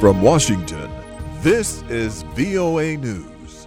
From Washington, this is VOA News.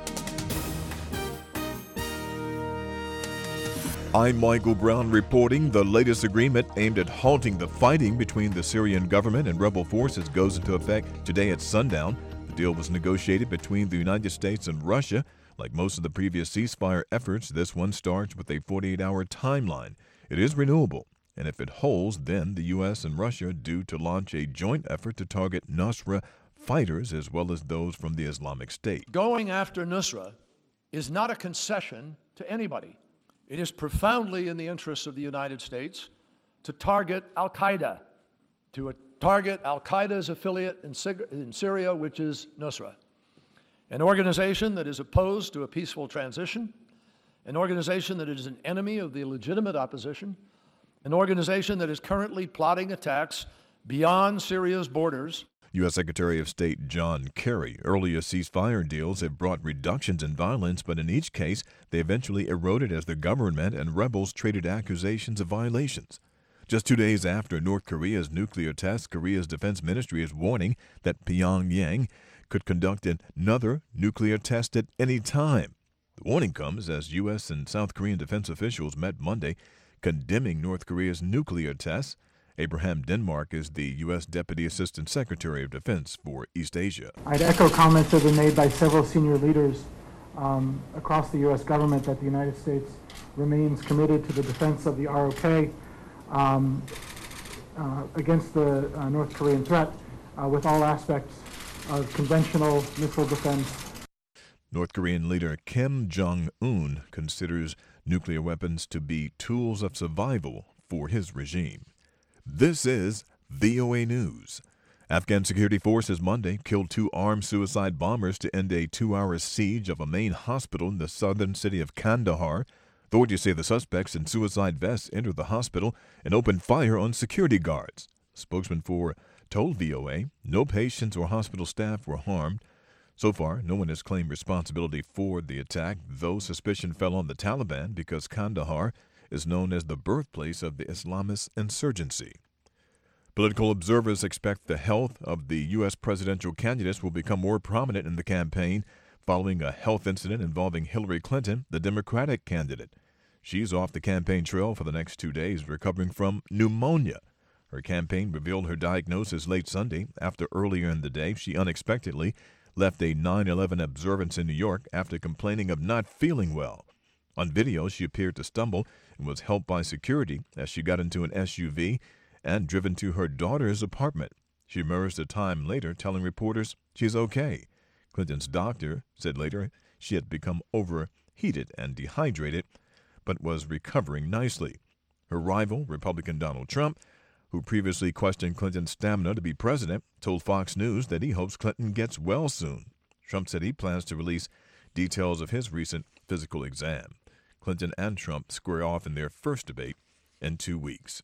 I'm Michael Brown reporting the latest agreement aimed at halting the fighting between the Syrian government and rebel forces goes into effect today at sundown. The deal was negotiated between the United States and Russia. Like most of the previous ceasefire efforts, this one starts with a 48-hour timeline. It is renewable, and if it holds, then the U.S. and Russia are due to launch a joint effort to target Nusra fighters as well as those from the Islamic State. Going after Nusra is not a concession to anybody. It is profoundly in the interests of the United States to target al-Qaeda, to target al-Qaeda's affiliate in Syria, which is Nusra, an organization that is opposed to a peaceful transition, an organization that is an enemy of the legitimate opposition, an organization that is currently plotting attacks beyond Syria's borders. U.S. Secretary of State John Kerry. Earlier ceasefire deals have brought reductions in violence, but in each case, they eventually eroded as the government and rebels traded accusations of violations. Just 2 days after North Korea's nuclear test, Korea's defense ministry is warning that Pyongyang could conduct another nuclear test at any time. The warning comes as U.S. and South Korean defense officials met Monday, condemning North Korea's nuclear tests. Abraham Denmark is the U.S. Deputy Assistant Secretary of Defense for East Asia. I'd echo comments that have been made by several senior leaders across the U.S. government that the United States remains committed to the defense of the ROK against the North Korean threat with all aspects of conventional missile defense. North Korean leader Kim Jong-un considers nuclear weapons to be tools of survival for his regime. This is VOA News. Afghan security forces Monday killed 2 armed suicide bombers to end a 2-hour siege of a main hospital in the southern city of Kandahar. Authorities say the suspects in suicide vests entered the hospital and opened fire on security guards. A spokesman told VOA no patients or hospital staff were harmed. So far, no one has claimed responsibility for the attack, though suspicion fell on the Taliban because Kandahar is known as the birthplace of the Islamist insurgency. Political observers expect the health of the U.S. presidential candidates will become more prominent in the campaign following a health incident involving Hillary Clinton, the Democratic candidate. She's off the campaign trail for the next 2 days, recovering from pneumonia. Her campaign revealed her diagnosis late Sunday after earlier in the day she unexpectedly left a 9/11 observance in New York after complaining of not feeling well. On video, she appeared to stumble and was helped by security as she got into an SUV and driven to her daughter's apartment. She emerged a time later telling reporters she's okay. Clinton's doctor said later she had become overheated and dehydrated, but was recovering nicely. Her rival, Republican Donald Trump, who previously questioned Clinton's stamina to be president, told Fox News that he hopes Clinton gets well soon. Trump said he plans to release details of his recent physical exam. Clinton and Trump square off in their first debate in 2 weeks.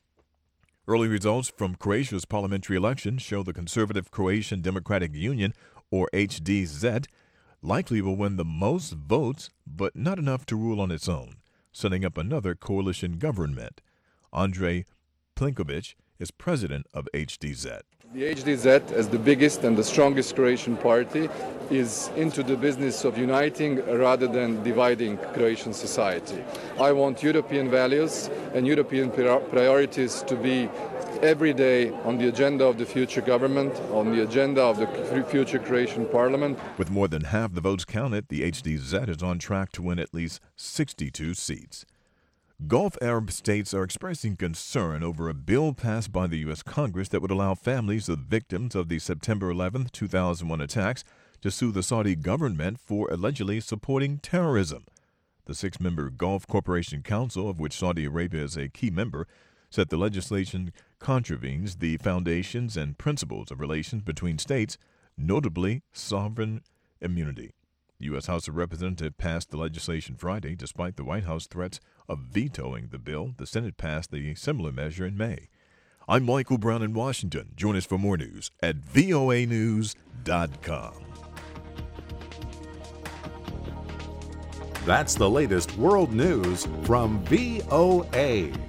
Early results from Croatia's parliamentary election show the conservative Croatian Democratic Union, or HDZ, likely will win the most votes, but not enough to rule on its own, setting up another coalition government. Andrej Plenković is president of HDZ. The HDZ, as the biggest and the strongest Croatian party, is into the business of uniting rather than dividing Croatian society. I want European values and European priorities to be every day on the agenda of the future government, on the agenda of the future Croatian parliament. With more than half the votes counted, the HDZ is on track to win at least 62 seats. Gulf Arab states are expressing concern over a bill passed by the U.S. Congress that would allow families of victims of the September 11, 2001 attacks to sue the Saudi government for allegedly supporting terrorism. The 6-member Gulf Cooperation Council, of which Saudi Arabia is a key member, said the legislation contravenes the foundations and principles of relations between states, notably sovereign immunity. The U.S. House of Representatives passed the legislation Friday. Despite the White House threats of vetoing the bill, the Senate passed a similar measure in May. I'm Michael Brown in Washington. Join us for more news at voanews.com. That's the latest world news from VOA.